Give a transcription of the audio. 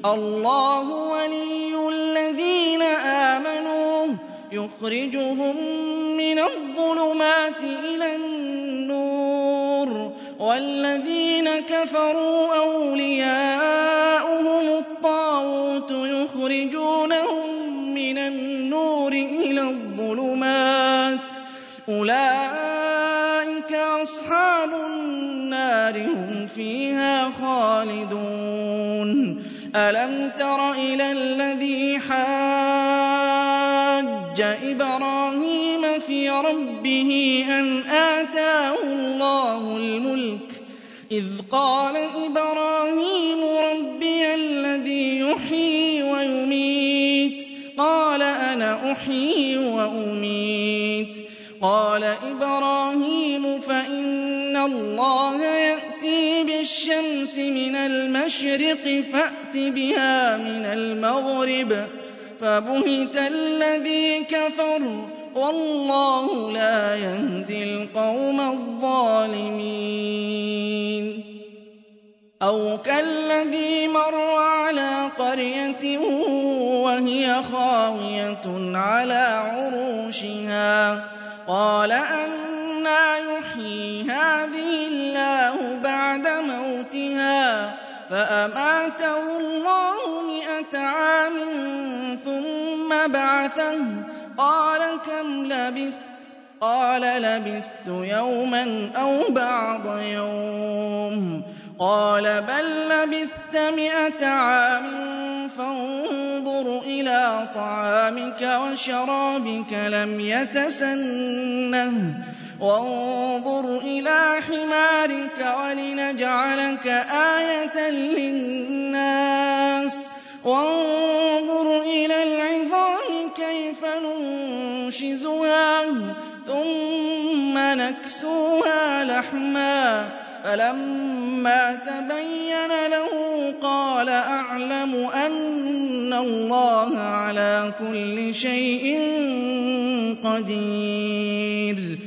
اللَّهُ وَلِيُّ الَّذِينَ آمَنُوا يُخْرِجُهُم مِّنَ الظُّلُمَاتِ إِلَى النُّورِ ۖ وَالَّذِينَ كَفَرُوا أَوْلِيَاؤُهُمُ الطَّاغُوتُ يُخْرِجُونَهُم مِّنَ النُّورِ إِلَى الظُّلُمَاتِ ۗ أُولَٰئِكَ أَصْحَابُ النَّارِ ۖ هُمْ فِيهَا خَالِدُونَ أَلَمْ تَرَ إِلَى الَّذِي حَاجَّ إِبْرَاهِيمَ فِي رَبِّهِ أَنْ آتَاهُ اللَّهُ الْمُلْكَ إِذْ قَالَ إِبْرَاهِيمُ رَبِّيَ الَّذِي يُحْيِي وَيُمِيتُ قَالَ أَنَا أُحْيِي وَأُمِيتُ قَالَ إِبْرَاهِيمُ فَإِنَّ اللَّهَ يَأْتِي بِالشَّمْسِ مِنَ الْمَشْرِقِ فَأْتِ بِهَا مِنَ الْمَغْرِبِ فَبُهِتَ الَّذِي كَفَرَ وَاللَّهُ لَا يَهْدِي الْقَوْمَ الظَّالِمِينَ أَوْ كَالَّذِي مَرَّ عَلَىٰ قَرْيَةٍ وَهِيَ خَاوِيَةٌ عَلَىٰ عُرُوشِهَا قَالَ أَنَّىٰ يُحْيِي هَٰذِهِ اللَّهُ بَعْدَ مَوْتِهَا فَأَمَاتَهُ اللَّهُ 100 عَامٍ ثُمَّ بَعَثَهُ قَالَ كَمْ لَبِثْتَ قَالَ لَبِثْتُ يَوْمًا أَوْ بَعْضَ يَوْمٍ قَالَ بَل لَّبِثْتَ 100 عَامٍ فَانظُرْ إِلَىٰ طَعَامِكَ وَشَرَابِكَ لَمْ يَتَسَنَّهْ وَانظُرْ إِلَىٰ حِمَارِكَ وَلِنَجْعَلَكَ آيَةً لِّلنَّاسِ وَانظُرْ إِلَى الْعِظَامِ كَيْفَ نُنشِزُهَا ثُمَّ نَكْسُوهَا لَحْمًا فَلَمَّا تَبَيَّنَ لَهُ قَالَ أَعْلَمُ أَنَّ اللَّهَ عَلَىٰ كُلِّ شَيْءٍ قَدِيرٌ